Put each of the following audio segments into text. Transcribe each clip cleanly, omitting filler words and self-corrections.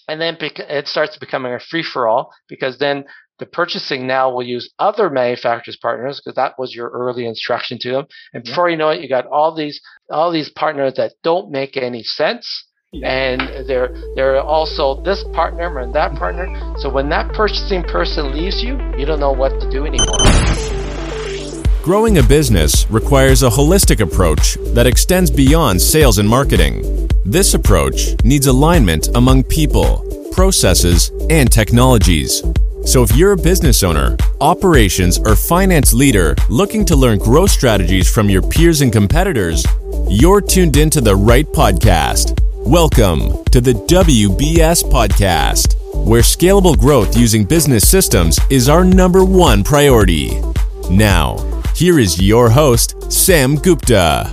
And then it starts becoming a free-for-all, because then the purchasing now will use other manufacturers partners, because that was your early instruction to them. And before you know it, you got all these partners that don't make any sense. And they're also this partner and that partner. So when that purchasing person leaves you, you don't know what to do anymore. Growing a business requires a holistic approach that extends beyond sales and marketing. This approach needs alignment among people, processes, and technologies. So if you're a business owner, operations, or finance leader looking to learn growth strategies from your peers and competitors, you're tuned into the right podcast. Welcome to the WBS Podcast, where scalable growth using business systems is our number one priority. Now, here is your host, Sam Gupta.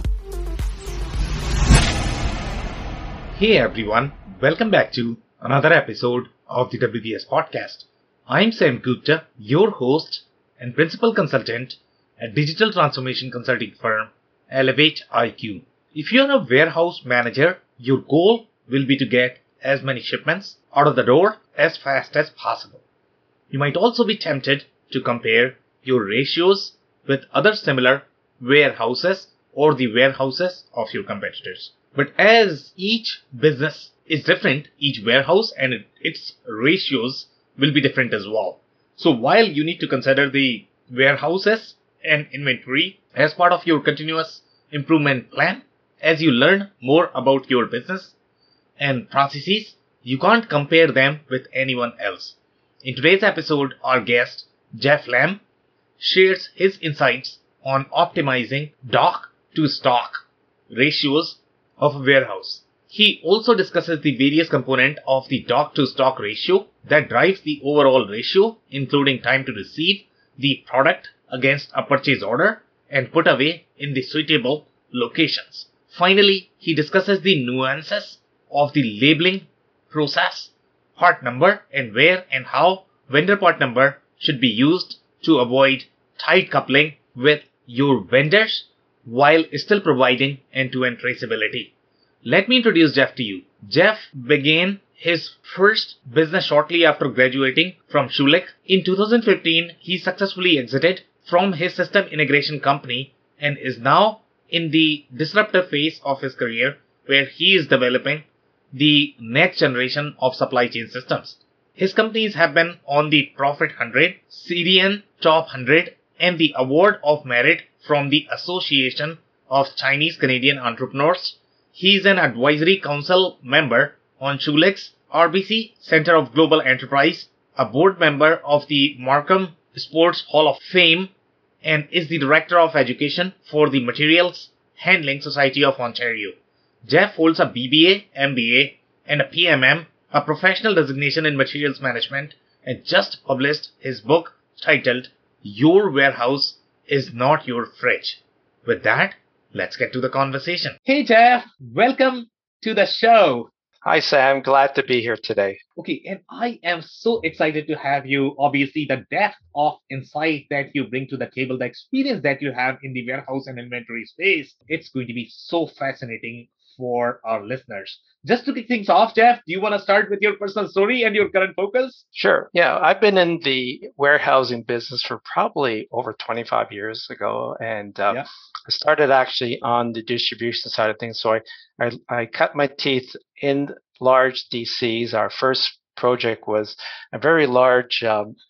Hey everyone, welcome back to another episode of the WBS Podcast. I'm Sam Gupta, your host and principal consultant at digital transformation consulting firm Elevate IQ. If you're a warehouse manager, your goal will be to get as many shipments out of the door as fast as possible. You might also be tempted to compare your ratios with other similar warehouses or the warehouses of your competitors. But as each business is different, each warehouse and its ratios will be different as well. So while you need to consider the warehouses and inventory as part of your continuous improvement plan, as you learn more about your business and processes, you can't compare them with anyone else. In today's episode, our guest, Jeff Lamb, shares his insights on optimizing dock to stock ratios of a warehouse. He also discusses the various components of the dock to stock ratio that drives the overall ratio, including time to receive the product against a purchase order and put away in the suitable locations. Finally, he discusses the nuances of the labeling process, part number, and where and how vendor part number should be used to avoid tight coupling with your vendors while still providing end-to-end traceability. Let me introduce Jeff to you. Jeff began his first business shortly after graduating from Schulich. In 2015, he successfully exited from his system integration company and is now in the disruptive phase of his career, where he is developing the next generation of supply chain systems. His companies have been on the Profit 100, CDN Top 100, and the Award of Merit from the Association of Chinese Canadian Entrepreneurs. He is an advisory council member on Schulich's RBC Center of Global Enterprise, a board member of the Markham Sports Hall of Fame, and is the Director of Education for the Materials Handling Society of Ontario. Jeff holds a BBA, MBA, and a PMM, a professional designation in materials management, and just published his book titled Your Warehouse is Not Your Fridge. With that, let's get to the conversation. Hey Jeff, welcome to the show. Hi, Sam. Glad to be here today. Okay, and I am so excited to have you. Obviously, the depth of insight that you bring to the table, the experience that you have in the warehouse and inventory space, it's going to be so fascinating for our listeners. Just to kick things off, Jeff, do you want to start with your personal story and your current focus? Sure. Yeah, I've been in the warehousing business for probably over 25 years ago, and I started actually on the distribution side of things. So I cut my teeth in large DCs. Our first project was a very large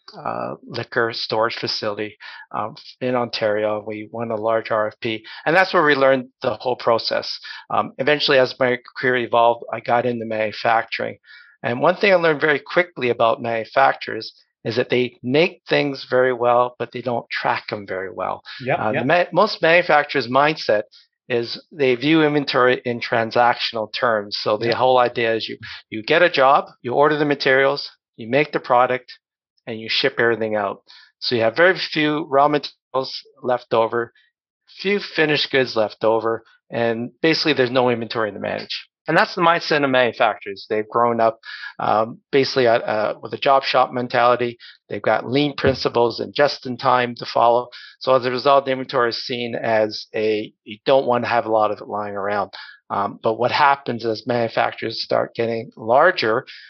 liquor storage facility in Ontario. We won a large RFP, and that's where we learned the whole process. Eventually, as my career evolved, I got into manufacturing. And one thing I learned very quickly about manufacturers is that they make things very well, but they don't track them very well. Most manufacturers' mindset is they view inventory in transactional terms. So the whole idea is you get a job, you order the materials, you make the product, and you ship everything out. So you have very few raw materials left over, few finished goods left over, and basically there's no inventory to manage. And that's the mindset of manufacturers. They've grown up basically with a job shop mentality. They've got lean principles and just in time to follow. So as a result, the inventory is seen as you don't want to have a lot of it lying around. But what happens as manufacturers start getting larger,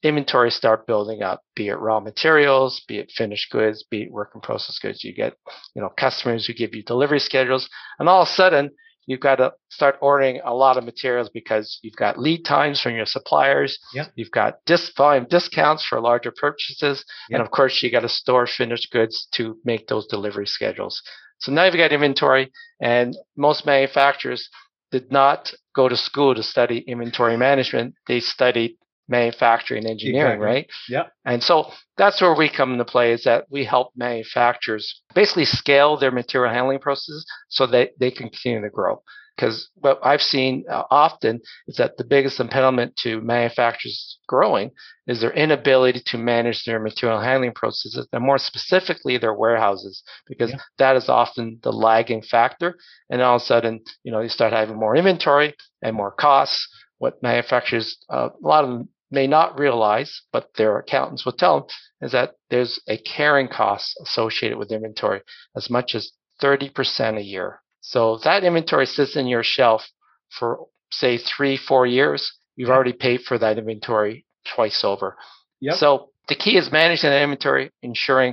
inventory start building up, be it raw materials, be it finished goods, be it work in process goods. You get, customers who give you delivery schedules, and all of a sudden you've got to start ordering a lot of materials because you've got lead times from your suppliers. Yep. You've got volume discounts for larger purchases. Yep. And of course, you got to store finished goods to make those delivery schedules. So now you've got inventory, and most manufacturers did not go to school to study inventory management. They studied manufacturing engineering, exactly. Right? Yeah. And so that's where we come into play, is that we help manufacturers basically scale their material handling processes so that they can continue to grow. Because what I've seen often is that the biggest impediment to manufacturers growing is their inability to manage their material handling processes, and more specifically their warehouses, because that is often the lagging factor. And all of a sudden, you start having more inventory and more costs. What manufacturers, a lot of them may not realize, but their accountants will tell them, is that there's a carrying cost associated with inventory as much as 30% a year. So if that inventory sits in your shelf for, say, 3-4 years, you've already paid for that inventory twice over. Yep. So the key is managing that inventory, ensuring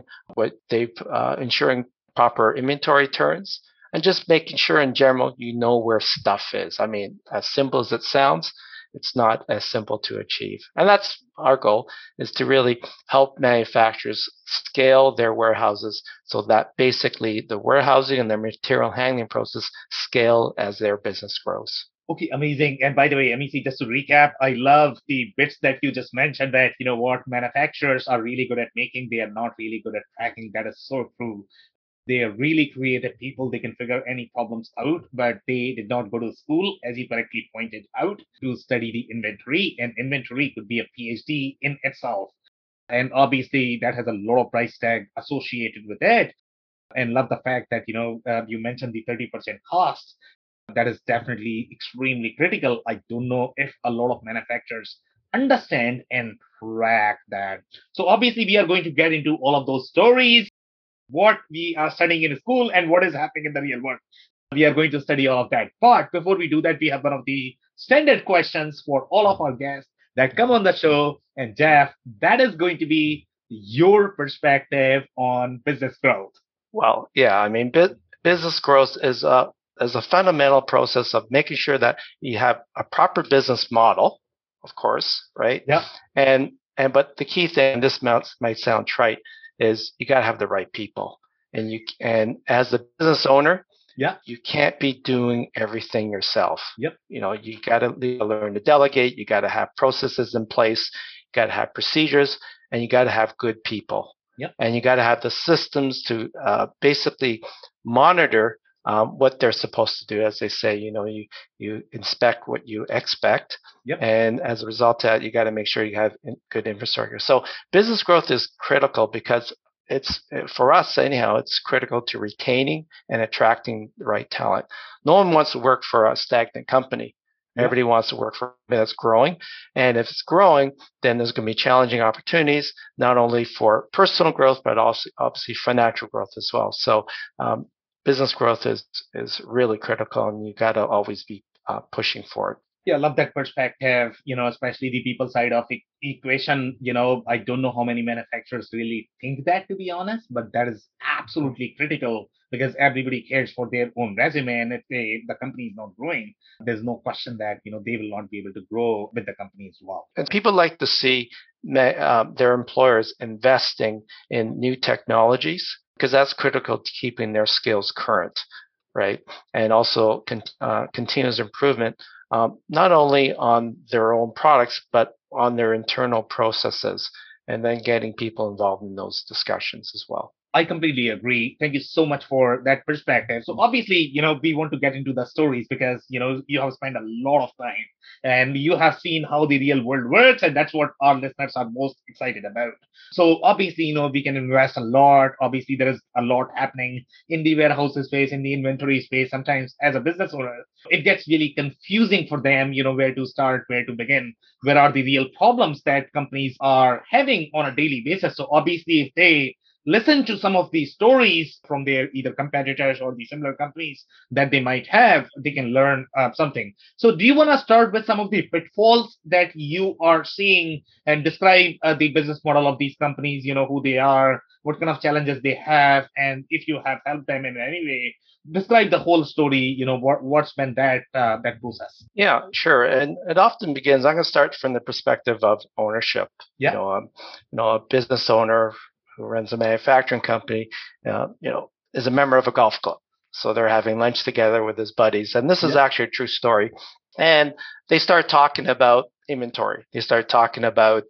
proper inventory turns, and just making sure in general you know where stuff is. I mean, as simple as it sounds, it's not as simple to achieve. And that's our goal, is to really help manufacturers scale their warehouses so that basically the warehousing and their material handling process scale as their business grows. Okay, amazing. And by the way, MEC, just to recap, I love the bits that you just mentioned that, what manufacturers are really good at making, they are not really good at tracking. That is so true. They are really creative people. They can figure any problems out, but they did not go to school, as you correctly pointed out, to study the inventory. And inventory could be a PhD in itself. And obviously, that has a lot of price tag associated with it. And love the fact that, you mentioned the 30% cost. That is definitely extremely critical. I don't know if a lot of manufacturers understand and track that. So obviously, we are going to get into all of those stories, what we are studying in school and what is happening in the real world. We are going to study all of that. But before we do that, we have one of the standard questions for all of our guests that come on the show. And Jeff, that is going to be your perspective on business growth. Well, yeah, I mean, business growth is a fundamental process of making sure that you have a proper business model, of course, right? Yeah. But the key thing, this might sound trite, is you got to have the right people. And as the business owner, you can't be doing everything yourself. Yep. You got to learn to delegate. You got to have processes in place. You got to have procedures, and you got to have good people. Yep. And you got to have the systems to basically monitor what they're supposed to do. As they say, you inspect what you expect. Yep. And as a result of that, you got to make sure you have good infrastructure. So business growth is critical because it's, for us anyhow, it's critical to retaining and attracting the right talent. No one wants to work for a stagnant company. Yep. Everybody wants to work for a company that's growing. And if it's growing, then there's going to be challenging opportunities, not only for personal growth, but also obviously financial growth as well. So business growth is really critical, and you got to always be pushing for it. Yeah, I love that perspective, especially the people side of the equation. I don't know how many manufacturers really think that, to be honest, but that is absolutely critical because everybody cares for their own resume. And if the company is not growing, there's no question that, they will not be able to grow with the company as well. And people like to see their employers investing in new technologies, because that's critical to keeping their skills current, right? And also continuous improvement, not only on their own products, but on their internal processes, and then getting people involved in those discussions as well. I completely agree. Thank you so much for that perspective. So obviously, we want to get into the stories because, you have spent a lot of time and you have seen how the real world works. And that's what our listeners are most excited about. So obviously, we can invest a lot. Obviously, there is a lot happening in the warehouse space, in the inventory space. Sometimes as a business owner, it gets really confusing for them, where to start, where to begin, where are the real problems that companies are having on a daily basis. So obviously, if they listen to some of these stories from their either competitors or the similar companies that they might have, they can learn something. So do you want to start with some of the pitfalls that you are seeing and describe the business model of these companies, who they are, what kind of challenges they have, and if you have helped them in any way, describe the whole story, what's been that process. Yeah, sure. And it often begins, I'm going to start from the perspective of ownership. Yeah. A business owner who runs a manufacturing company, is a member of a golf club. So they're having lunch together with his buddies. And this is actually a true story. And they start talking about inventory. They start talking about,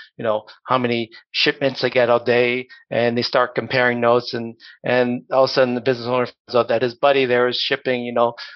how many shipments they get a day, and they start comparing notes. And all of a sudden, the business owner finds out that his buddy there is shipping,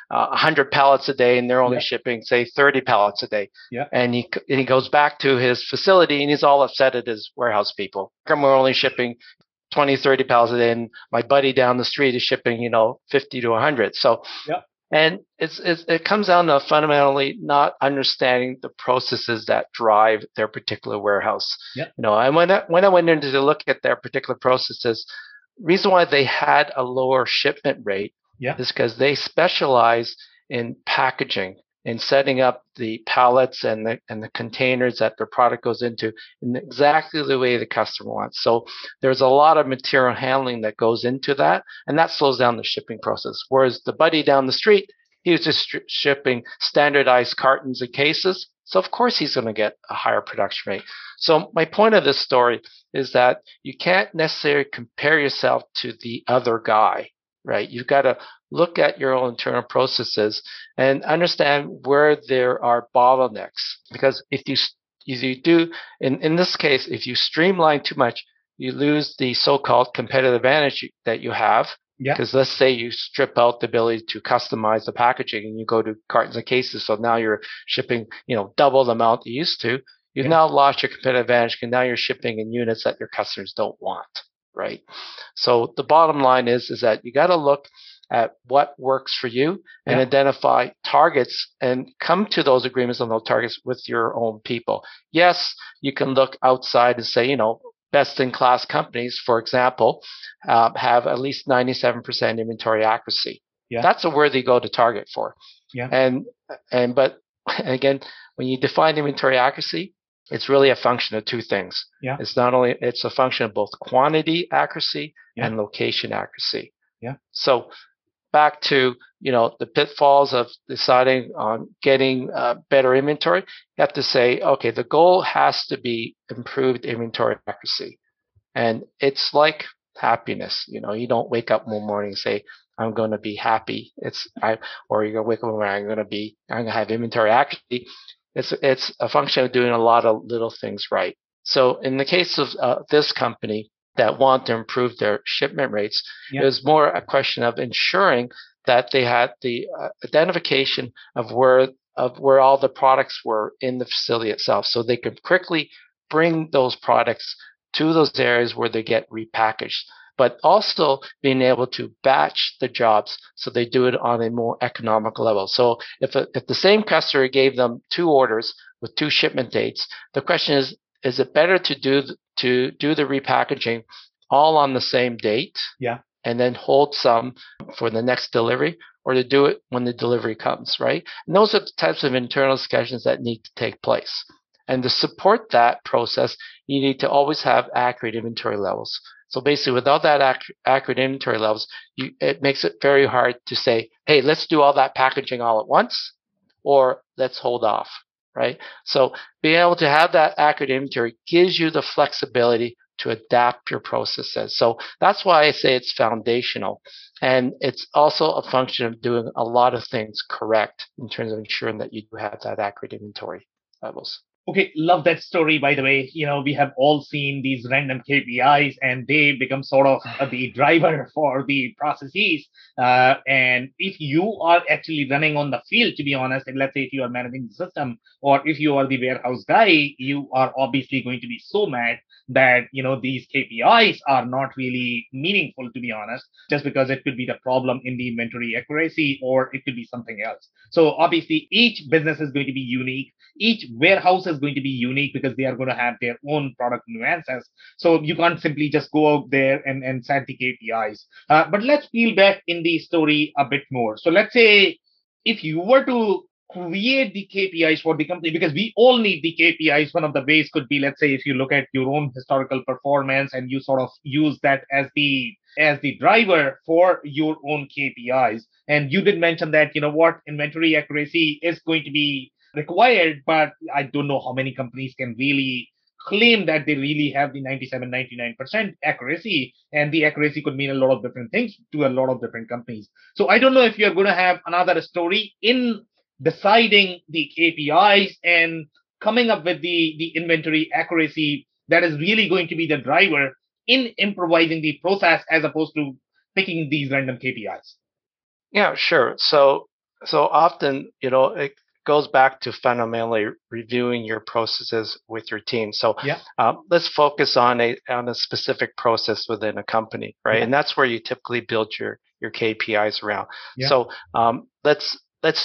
100 pallets a day, and they're only shipping, say, 30 pallets a day. Yeah. And he goes back to his facility, and he's all upset at his warehouse people. We're only shipping 20, 30 pallets a day, and my buddy down the street is shipping, 50 to 100. So. Yeah. And it comes down to fundamentally not understanding the processes that drive their particular warehouse. Yeah. And when I went in to look at their particular processes, reason why they had a lower shipment rate is because they specialize in packaging and setting up the pallets and the containers that their product goes into in exactly the way the customer wants. So there's a lot of material handling that goes into that, and that slows down the shipping process. Whereas the buddy down the street, he was just shipping standardized cartons and cases. So of course he's going to get a higher production rate. So my point of this story is that you can't necessarily compare yourself to the other guy, right? You've got to look at your own internal processes and understand where there are bottlenecks. Because if you do, in this case, if you streamline too much, you lose the so-called competitive advantage that you have. Because let's say you strip out the ability to customize the packaging and you go to cartons and cases. So now you're shipping, double the amount you used to. You've now lost your competitive advantage, and now you're shipping in units that your customers don't want, right? So the bottom line is that you got to look at what works for you and identify targets and come to those agreements on those targets with your own people. Yes, you can look outside and say, best in class companies, for example, have at least 97% inventory accuracy. Yeah. That's a worthy go to target for. Yeah. But again, when you define inventory accuracy, it's really a function of two things. Yeah. It's a function of both quantity accuracy and location accuracy. Yeah. So back to, the pitfalls of deciding on getting better inventory, you have to say, okay, the goal has to be improved inventory accuracy. And it's like happiness. You don't wake up one morning and say, I'm going to be happy. Or you're going to wake up one morning, I'm going to have inventory accuracy. It's a function of doing a lot of little things right. So in the case of this company that want to improve their shipment rates, it was more a question of ensuring that they had the identification of where all the products were in the facility itself, so they could quickly bring those products to those areas where they get repackaged, but also being able to batch the jobs so they do it on a more economical level. So if the same customer gave them 2 orders with 2 shipment dates, the question is it better to do the repackaging all on the same date and then hold some for the next delivery, or to do it when the delivery comes, right? And those are the types of internal discussions that need to take place. And to support that process, you need to always have accurate inventory levels. So basically, without that accurate inventory levels, it makes it very hard to say, hey, let's do all that packaging all at once, or let's hold off, right? So being able to have that accurate inventory gives you the flexibility to adapt your processes. So that's why I say it's foundational. And it's also a function of doing a lot of things correct in terms of ensuring that you do have that accurate inventory levels. Okay, love that story, by the way. We have all seen these random KPIs and they become sort of the driver for the processes. And if you are actually running on the field, to be honest, and let's say if you are managing the system or if you are the warehouse guy, you are obviously going to be so mad that, these KPIs are not really meaningful, to be honest, just because it could be the problem in the inventory accuracy or it could be something else. So obviously each business is going to be unique. Each warehouse is is going to be unique because they are going to have their own product nuances. So you can't simply just go out there and set the KPIs. But let's peel back in the story a bit more. So let's say if you were to create the KPIs for the company, because we all need the KPIs. One of the ways could be, let's say, if you look at your own historical performance and you sort of use that as the driver for your own KPIs. And you did mention that, inventory accuracy is going to be required, but I don't know how many companies can really claim that they really have the 97, 99% accuracy. And the accuracy could mean a lot of different things to a lot of different companies. So I don't know if you're going to have another story in deciding the KPIs and coming up with the inventory accuracy that is really going to be the driver in improvising the process as opposed to picking these random KPIs. Yeah, sure. So often, it goes back to fundamentally reviewing your processes with your team. So let's focus on a specific process within a company, right? Yeah. And that's where you typically build your KPIs around. Yeah. So let's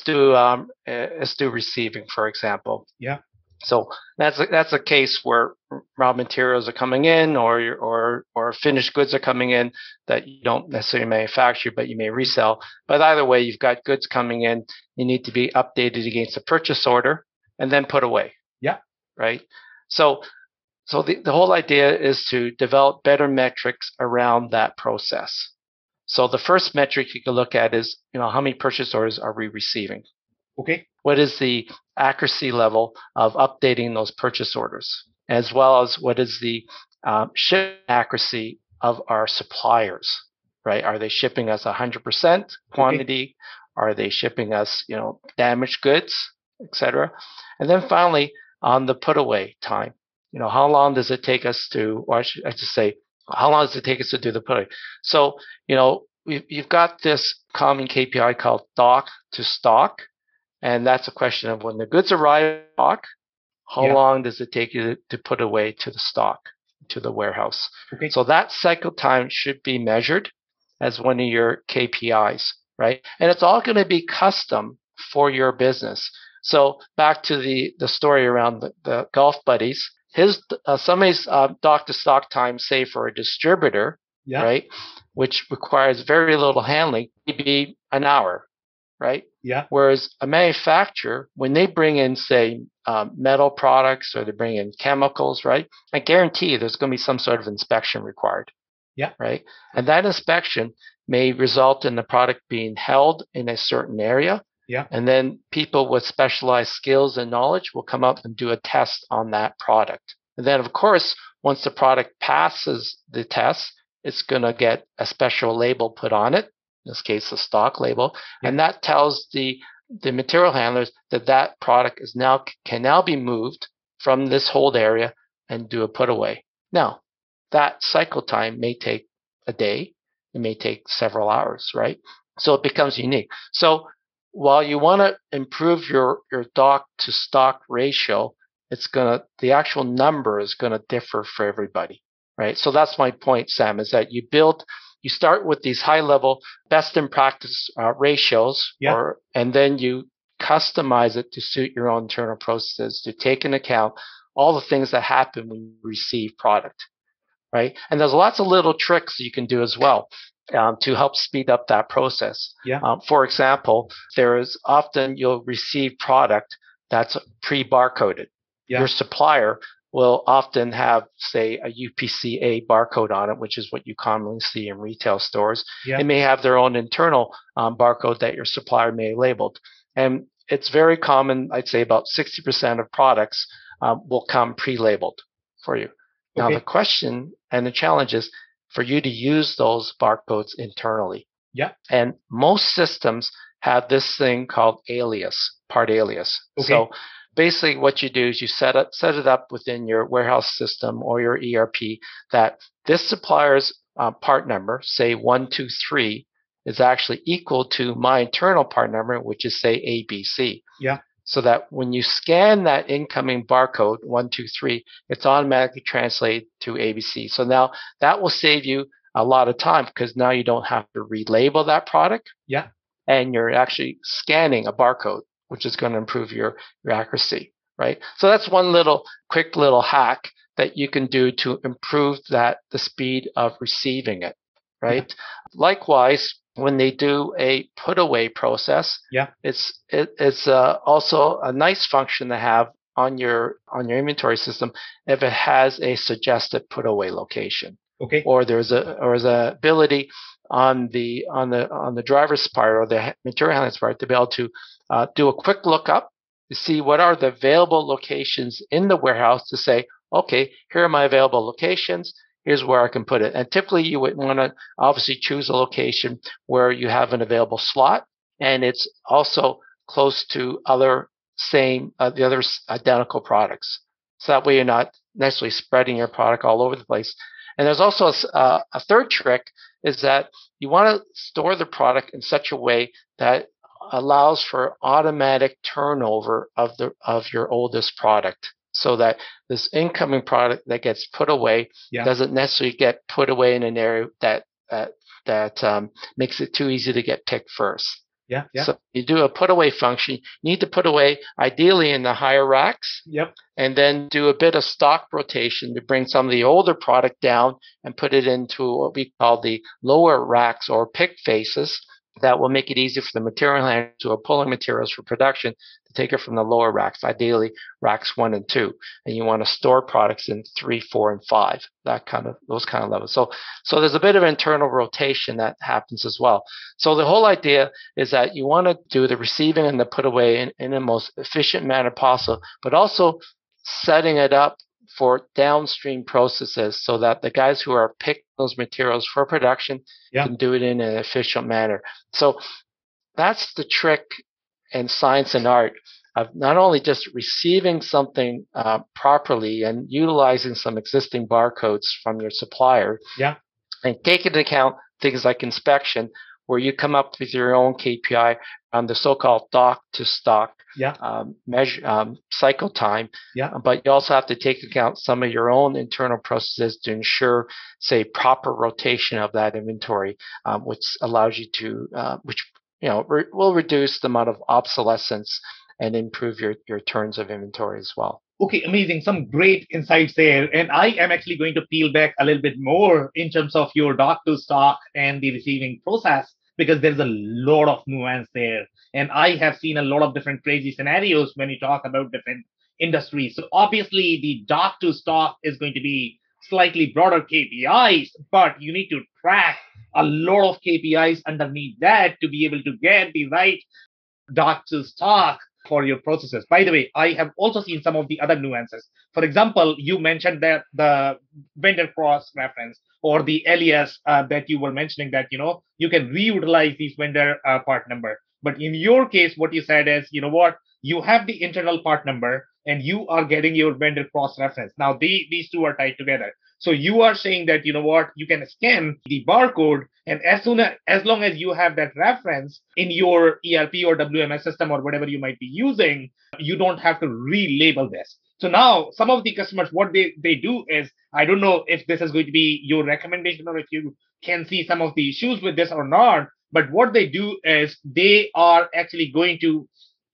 do receiving, for example. Yeah. So that's a case where raw materials are coming in, or finished goods are coming in that you don't necessarily manufacture, but you may resell. But either way, you've got goods coming in. You need to be updated against a purchase order and then put away. Yeah. Right. So the whole idea is to develop better metrics around that process. So the first metric you can look at is, how many purchase orders are we receiving? Okay. What is the accuracy level of updating those purchase orders, as well as what is the ship accuracy of our suppliers, right? Are they shipping us 100% quantity? Okay. Are they shipping us, damaged goods, etc.? And then finally, on the put away time, how long does it take us to, or I should say, how long does it take us to do the put away? So, you've got this common KPI called dock to stock. And that's a question of when the goods arrive in stock, how long does it take you to put away to the stock, to the warehouse? Okay. So that cycle time should be measured as one of your KPIs, right? And it's all going to be custom for your business. So back to the story around the golf buddies, somebody's dock to stock time, say for a distributor, right, which requires very little handling, maybe an hour. Right? Yeah. Whereas a manufacturer, when they bring in, say, metal products or they bring in chemicals, right? I guarantee there's going to be some sort of inspection required. Yeah. Right? And that inspection may result in the product being held in a certain area. Yeah. And then people with specialized skills and knowledge will come up and do a test on that product. And then, of course, once the product passes the test, it's going to get a special label put on it. In this case, a stock label, and that tells the material handlers that product can now be moved from this hold area and do a put away. Now, that cycle time may take a day, it may take several hours, right? So it becomes unique. So while you want to improve your dock to stock ratio, the actual number is going to differ for everybody, right? So that's my point, Sam, is that you start with these high-level best in practice ratios, and then you customize it to suit your own internal processes to take into account all the things that happen when you receive product, right? And there's lots of little tricks you can do as well to help speed up that process. Yeah. For example, you'll receive product that's pre-barcoded. Yeah. Your supplier will often have, say, a UPC-A barcode on it, which is what you commonly see in retail stores. Yeah. It may have their own internal barcode that your supplier may have labeled. And it's very common, I'd say about 60% of products will come pre-labeled for you. Now, the question and the challenge is for you to use those barcodes internally. Yeah. And most systems have this thing called part alias. Okay. So basically, what you do is you set it up within your warehouse system or your ERP that this supplier's part number, say 123, is actually equal to my internal part number, which is, say, ABC. Yeah. So that when you scan that incoming barcode 123, it's automatically translated to ABC. So now that will save you a lot of time because now you don't have to relabel that product. Yeah. And you're actually scanning a barcode, which is going to improve your accuracy. right? So that's one little quick little hack that you can do to improve the speed of receiving it, right? Yeah. Likewise, when they do a put away process, it's also a nice function to have on your inventory system if it has a suggested put away location. Okay. Or there's a ability on the driver's part or the material handler's part to be able to do a quick lookup to see what are the available locations in the warehouse to say, okay, here are my available locations. Here's where I can put it. And typically you would want to obviously choose a location where you have an available slot and it's also close to the other identical products. So that way you're not necessarily spreading your product all over the place. And there's also a third trick is that you want to store the product in such a way that allows for automatic turnover of your oldest product, so that this incoming product that gets put away doesn't necessarily get put away in an area that makes it too easy to get picked first. Yeah. So you do a put away function. You need to put away ideally in the higher racks. Yep. And then do a bit of stock rotation to bring some of the older product down and put it into what we call the lower racks or pick faces. That will make it easy for the material handlers who are pulling materials for production to take it from the lower racks, ideally racks 1 and 2. And you want to store products in 3, 4, and 5, those kind of levels. So there's a bit of internal rotation that happens as well. So the whole idea is that you want to do the receiving and the put away in the most efficient manner possible, but also setting it up for downstream processes so that the guys who are picking those materials for production can do it in an efficient manner. So that's the trick and science and art of not only just receiving something properly and utilizing some existing barcodes from your supplier, and take into account things like inspection, where you come up with your own KPI on the so-called dock to stock measure cycle time. But you also have to take account some of your own internal processes to ensure, say, proper rotation of that inventory, which allows you to, will reduce the amount of obsolescence and improve your turns of inventory as well. Okay, amazing. Some great insights there. And I am actually going to peel back a little bit more in terms of your dock to stock and the receiving process, because there's a lot of nuance there. And I have seen a lot of different crazy scenarios when you talk about different industries. So obviously the dock to stock is going to be slightly broader KPIs, but you need to track a lot of KPIs underneath that to be able to get the right dock to stock for your processes. By the way, I have also seen some of the other nuances. For example, you mentioned that the vendor cross reference or the alias that you were mentioning that, you can reutilize these vendor part number. But in your case, what you said is, you have the internal part number and you are getting your vendor cross reference. Now, these two are tied together. So you are saying that, you can scan the barcode, and as long as you have that reference in your ERP or WMS system or whatever you might be using, you don't have to relabel this. So now some of the customers, what they do is, I don't know if this is going to be your recommendation or if you can see some of the issues with this or not, but what they do is they are actually going to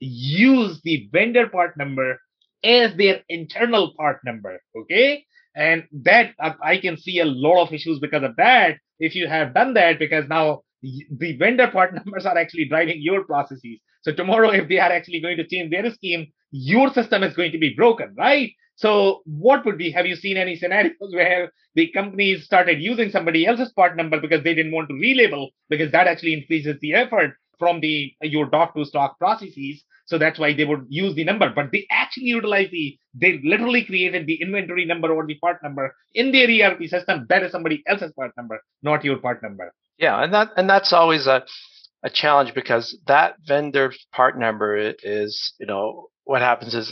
use the vendor part number as their internal part number. Okay. And that I can see a lot of issues because of that. If you have done that, because now the vendor part numbers are actually driving your processes. So tomorrow, if they are actually going to change their scheme, your system is going to be broken, right? So what would be, have you seen any scenarios where the companies started using somebody else's part number because they didn't want to relabel, because that actually increases the effort from your dock to stock processes? So that's why they would use the number, but they actually utilize they literally created the inventory number or the part number in their ERP system. That is somebody else's part number, not your part number. Yeah, and that's always a challenge, because that vendor part number is, what happens is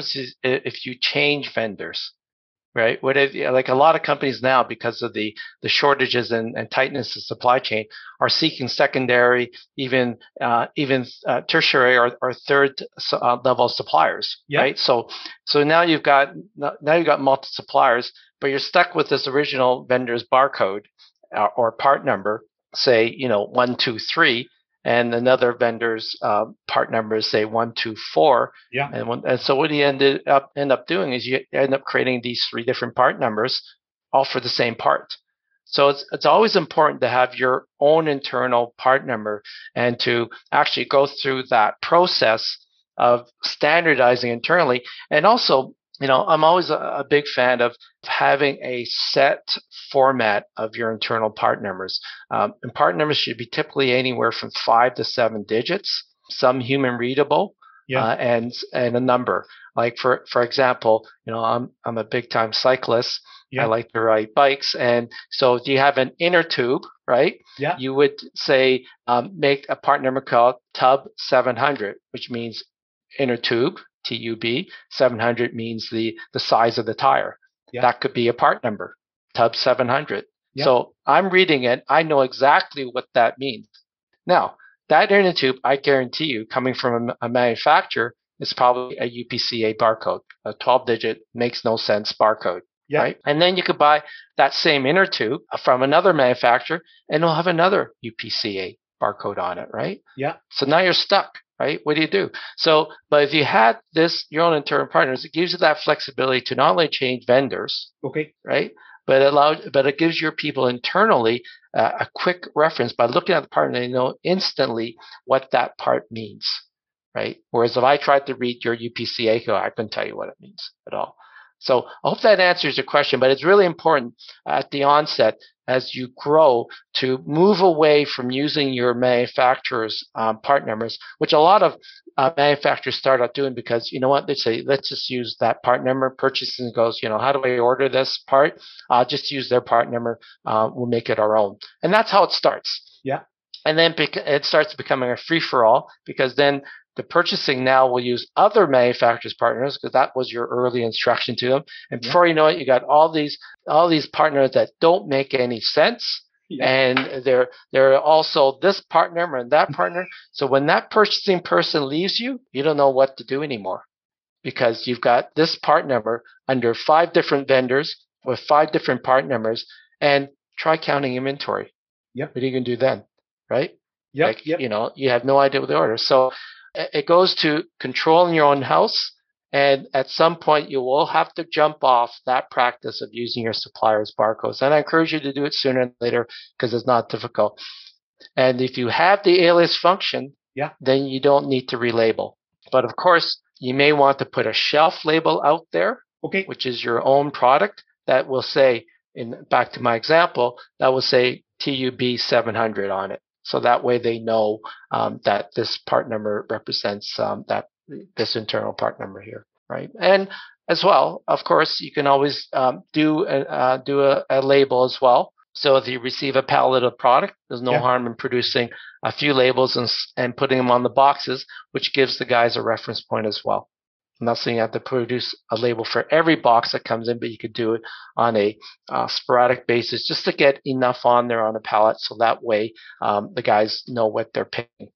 if you change vendors, right? Like a lot of companies now, because of the shortages and tightness of supply chain, are seeking secondary, even tertiary or third level suppliers, right? So now you've got multiple suppliers, but you're stuck with this original vendor's barcode or part number, say 1, 2, 3, and another vendor's part number is say 124. Yeah. And so what you end up doing is you end up creating these three different part numbers, all for the same part. So it's always important to have your own internal part number and to actually go through that process of standardizing internally. And also, I'm always a big fan of having a set format of your internal part numbers. And part numbers should be typically anywhere from 5 to 7 digits, some human readable, and a number. Like for example, I'm a big time cyclist. Yeah. I like to ride bikes, and so do you have an inner tube, right? Yeah. You would say make a part number called Tub 700, which means inner tube. TUB 700 means the size of the tire. Yeah. That could be a part number, Tub 700. Yeah. So I'm reading it. I know exactly what that means. Now, that inner tube, I guarantee you, coming from a manufacturer, is probably a UPCA barcode. A 12-digit makes no sense barcode. Yeah. Right? And then you could buy that same inner tube from another manufacturer, and it'll have another UPCA barcode on it, right? Yeah. So now you're stuck. Right? What do you do? So, but if you had your own internal partners, it gives you that flexibility to not only change vendors, okay, right? But it gives your people internally a quick reference by looking at the part, and they know instantly what that part means, right? Whereas if I tried to read your UPCA code, I couldn't tell you what it means at all. So I hope that answers your question, but it's really important at the onset as you grow to move away from using your manufacturer's part numbers, which a lot of manufacturers start out doing because, they say, let's just use that part number. Purchasing goes, how do I order this part? Just use their part number. We'll make it our own. And that's how it starts. Yeah. And then it starts becoming a free-for-all because then the purchasing now will use other manufacturers' partners because that was your early instruction to them. And before you know it, you got all these partners that don't make any sense. Yeah. And they're also this part number and that partner. So when that purchasing person leaves you, you don't know what to do anymore because you've got this part number under 5 different vendors with 5 different part numbers, and try counting inventory. Yep. What are you going to do then? Right? Yep. You have no idea what they order. So it goes to controlling your own house. And at some point, you will have to jump off that practice of using your supplier's barcodes. And I encourage you to do it sooner than later because it's not difficult. And if you have the alias function, then you don't need to relabel. But of course, you may want to put a shelf label out there, which is your own product that will say, back to my example, that will say TUB 700 on it. So that way they know that this part number represents this internal part number here, right? And as well, of course, you can always do a label as well. So if you receive a pallet of product, there's no harm in producing a few labels and putting them on the boxes, which gives the guys a reference point as well. I'm not saying you have to produce a label for every box that comes in, but you could do it on a sporadic basis just to get enough on there on a pallet, so that way the guys know what they're paying.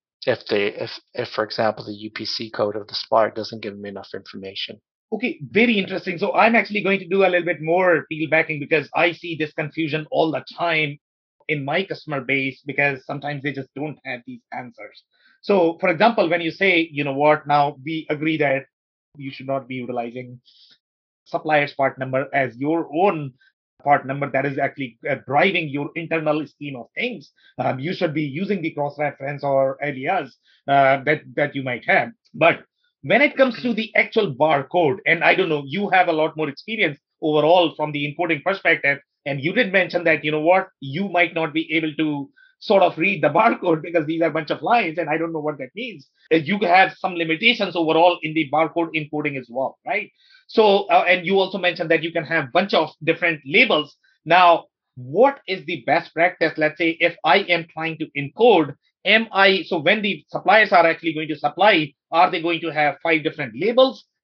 If for example the UPC code of the supplier doesn't give them enough information. Okay, very interesting. So I'm actually going to do a little bit more peel backing because I see this confusion all the time in my customer base because sometimes they just don't have these answers. So for example, when you say, now we agree that you should not be utilizing supplier's part number as your own part number that is actually driving your internal scheme of things. You should be using the cross-reference or alias that you might have. But when it comes to the actual barcode, and I don't know, you have a lot more experience overall from the importing perspective, and you did mention that, you might not be able to sort of read the barcode because these are a bunch of lines and I don't know what that means. You have some limitations overall in the barcode encoding as well, right? So, and you also mentioned that you can have a bunch of different labels. Now, what is the best practice? Let's say if I am trying to encode, so when the suppliers are actually going to supply, are they going to have 5 different labels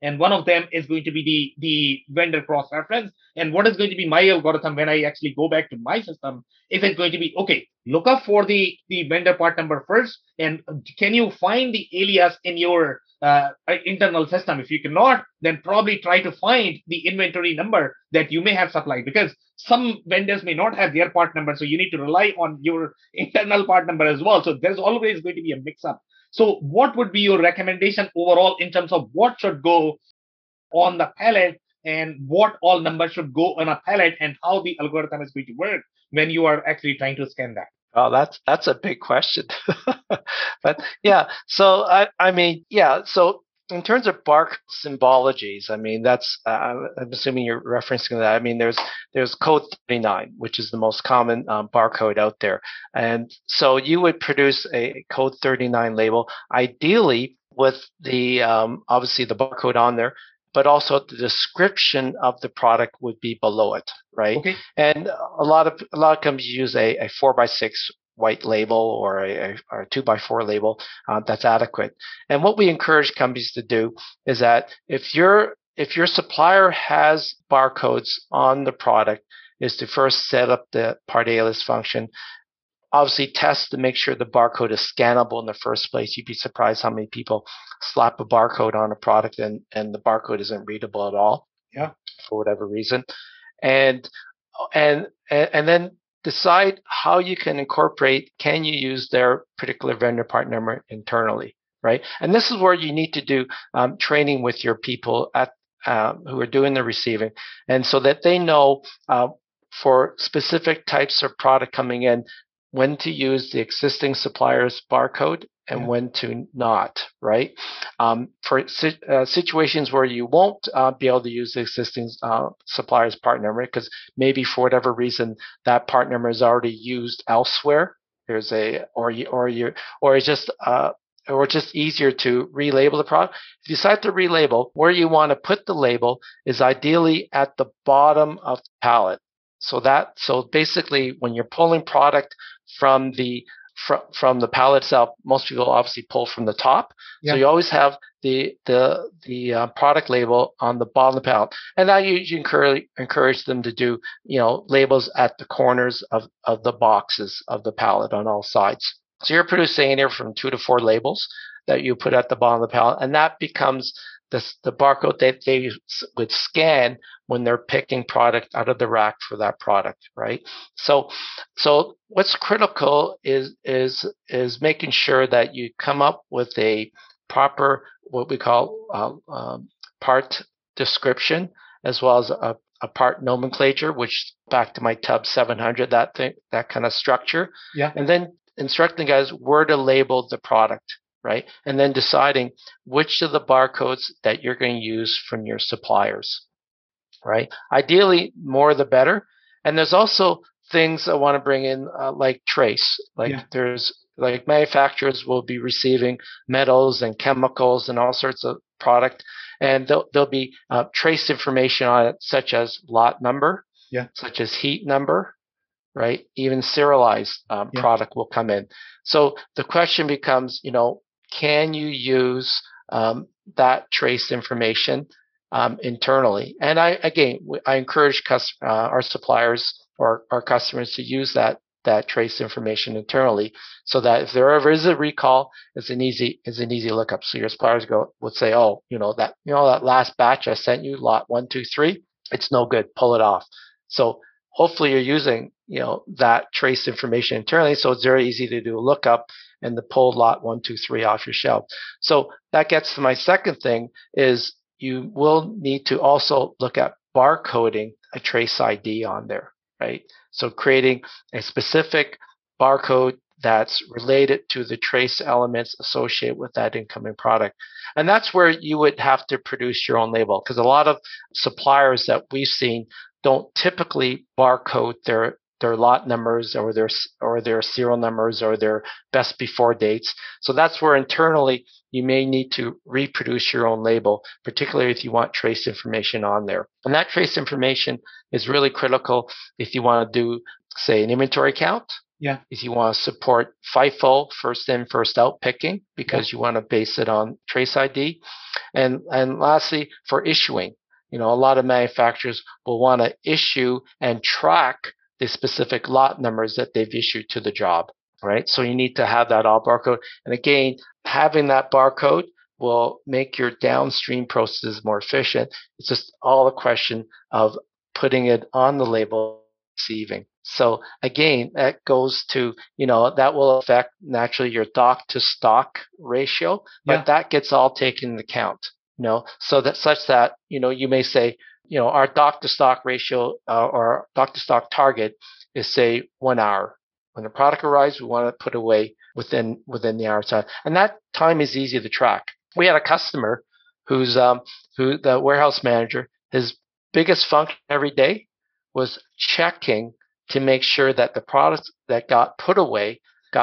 and one of them is going to be the vendor cross-reference. And what is going to be my algorithm when I actually go back to my system? Is it going to be, okay, look up for the vendor part number first, and can you find the alias in your internal system? If you cannot, then probably try to find the inventory number that you may have supplied, because some vendors may not have their part number, so you need to rely on your internal part number as well. So there's always going to be a mix-up. So what would be your recommendation overall in terms of what should go on the pallet and what all numbers should go on a pallet, and how the algorithm is going to work when you are actually trying to scan that? Oh, that's a big question. But yeah, so I mean, yeah, so in terms of barcode symbologies, I mean, that's I'm assuming you're referencing that. I mean, there's code 39, which is the most common barcode out there, and so you would produce a code 39 label, ideally with the obviously the barcode on there, but also the description of the product would be below it, right? Okay. And a lot of companies use a 4x6 white label or a 2x4 label that's adequate. And what we encourage companies to do is that if your supplier has barcodes on the product, is to first set up the part alias function. Obviously, test to make sure the barcode is scannable in the first place. You'd be surprised how many people slap a barcode on a product and the barcode isn't readable at all. Yeah. For whatever reason. And then decide how you can incorporate, can you use their particular vendor part number internally, right? And this is where you need to do training with your people at who are doing the receiving, and so that they know for specific types of product coming in, when to use the existing supplier's barcode and when to not, right? For situations where you won't be able to use the existing supplier's part number, because maybe for whatever reason that part number is already used elsewhere. There's or it's just easier to relabel the product. If you decide to relabel, where you want to put the label is ideally at the bottom of the pallet. So basically, when you're pulling product from the pallet itself, most people obviously pull from the top. Yeah. So you always have the product label on the bottom of the pallet, and I usually encourage them to do labels at the corners of the boxes of the pallet on all sides. So you're producing anywhere from 2 to 4 labels that you put at the bottom of the pallet, and that becomes the barcode that they would scan when they're picking product out of the rack for that product, right? So what's critical is making sure that you come up with a proper, what we call part description, as well as a part nomenclature, which back to my TUB 700, that kind of structure. Yeah. And then instructing guys where to label the product, right? And then deciding which of the barcodes that you're going to use from your suppliers, right? Ideally, more the better. And there's also things I want to bring in like trace. There's manufacturers will be receiving metals and chemicals and all sorts of product, and there'll be trace information on it, such as lot number, such as heat number, right? Even serialized product will come in. So the question becomes, can you use that trace information internally? And I encourage our suppliers or our customers to use that trace information internally, so that if there ever is a recall, it's an easy lookup. So your suppliers would say, oh, that last batch I sent you, lot 1, 2, 3, it's no good, pull it off. So hopefully you're using that trace information internally, so it's very easy to do a lookup and to pull lot 1, 2, 3 off your shelf. So that gets to my second thing, is you will need to also look at barcoding a trace ID on there, right? So creating a specific barcode that's related to the trace elements associated with that incoming product. And that's where you would have to produce your own label, because a lot of suppliers that we've seen don't typically barcode their lot numbers or their serial numbers or their best before dates. So that's where internally you may need to reproduce your own label, particularly if you want trace information on there. And that trace information is really critical if you want to do, say, an inventory count, is you want to support FIFO, first in, first out picking, because you want to base it on Trace ID. And lastly, for issuing, a lot of manufacturers will want to issue and track the specific lot numbers that they've issued to the job, right? So you need to have that all barcode. And again, having that barcode will make your downstream processes more efficient. It's just all a question of putting it on the label, receiving. So again, that goes to, that will affect naturally your dock to stock ratio, but that gets all taken into account, so that such that, you may say, our dock to stock ratio or dock to stock target is say 1 hour. When the product arrives, we want to put away within the hour time. And that time is easy to track. We had a customer who the warehouse manager, his biggest function every day was checking to make sure that the products that got put away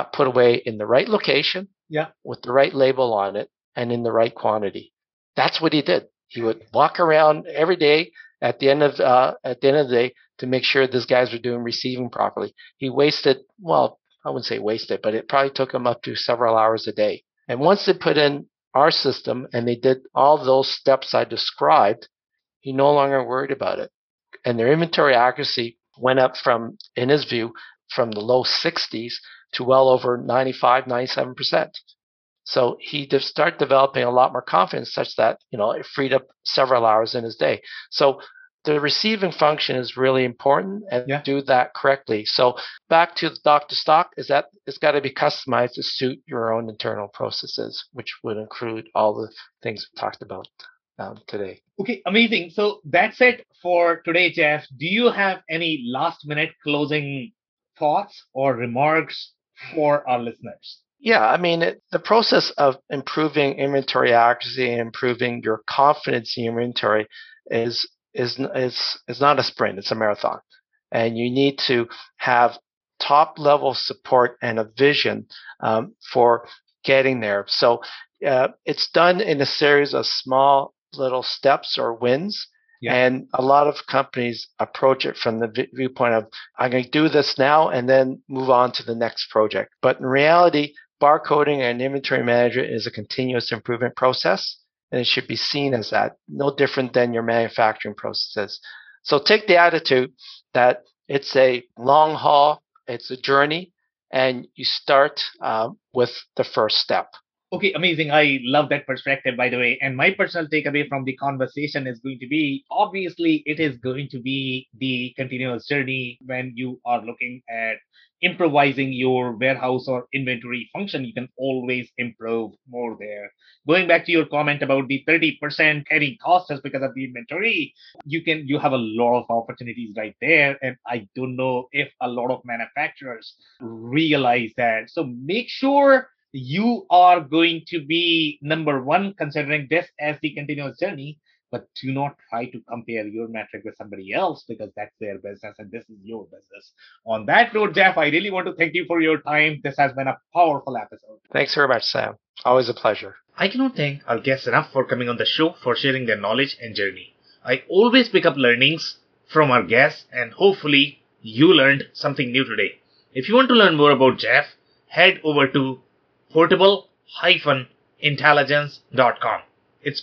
in the right location, with the right label on it, and in the right quantity. That's what he did. He would walk around every day at the end of the day to make sure these guys were doing receiving properly. He wasted, well, I wouldn't say wasted, but it probably took him up to several hours a day. And once they put in our system and they did all those steps I described, he no longer worried about it. And their inventory accuracy went up from, in his view, from the low 60s to well over 95, 97%. So he started developing a lot more confidence such that, it freed up several hours in his day. So the receiving function is really important and do that correctly. So back to the dock to stock is that it's got to be customized to suit your own internal processes, which would include all the things we talked about today. Okay, amazing. So that's it for today, Jeff. Do you have any last minute closing thoughts or remarks for our listeners? Yeah, the process of improving inventory accuracy and improving your confidence in your inventory is not a sprint, it's a marathon. And you need to have top level support and a vision for getting there. So it's done in a series of small little steps or wins. And a lot of companies approach it from the viewpoint of, I'm going to do this now and then move on to the next project. But in reality, barcoding and inventory management is a continuous improvement process, and it should be seen as that, no different than your manufacturing processes. So take the attitude that it's a long haul, it's a journey, and you start with the first step. Okay, amazing. I love that perspective, by the way. And my personal takeaway from the conversation is going to be, obviously, it is going to be the continuous journey when you are looking at improvising your warehouse or inventory function. You can always improve more there. Going back to your comment about the 30% carrying cost just because of the inventory, you have a lot of opportunities right there. And I don't know if a lot of manufacturers realize that. So make sure you are going to be number one, considering this as the continuous journey, but do not try to compare your metric with somebody else because that's their business and this is your business. On that note, Jeff, I really want to thank you for your time. This has been a powerful episode. Thanks very much, Sam. Always a pleasure. I cannot thank our guests enough for coming on the show, for sharing their knowledge and journey. I always pick up learnings from our guests, and hopefully you learned something new today. If you want to learn more about Jeff, head over to portable-intelligence.com. It's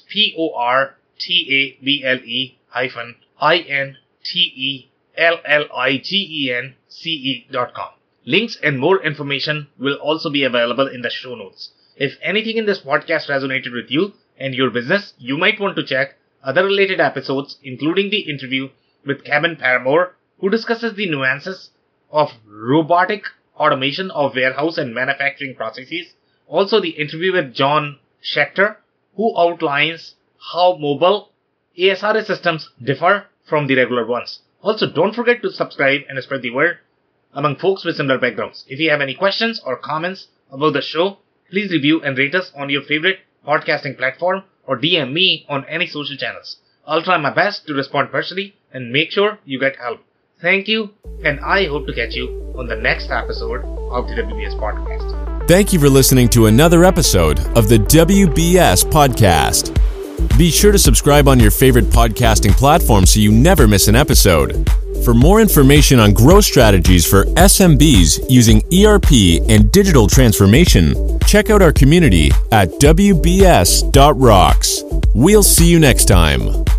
portable-intelligence.com. Links and more information will also be available in the show notes. If anything in this podcast resonated with you and your business, you might want to check other related episodes, including the interview with Kevin Paramore, who discusses the nuances of robotic automation of warehouse and manufacturing processes. Also, the interview with John Schechter, who outlines how mobile ASRS systems differ from the regular ones. Also, don't forget to subscribe and spread the word among folks with similar backgrounds. If you have any questions or comments about the show, please review and rate us on your favorite podcasting platform or DM me on any social channels. I'll try my best to respond personally and make sure you get help. Thank you, and I hope to catch you on the next episode of the WBS Podcast. Thank you for listening to another episode of the WBS Podcast. Be sure to subscribe on your favorite podcasting platform so you never miss an episode. For more information on growth strategies for SMBs using ERP and digital transformation, check out our community at wbs.rocks. We'll see you next time.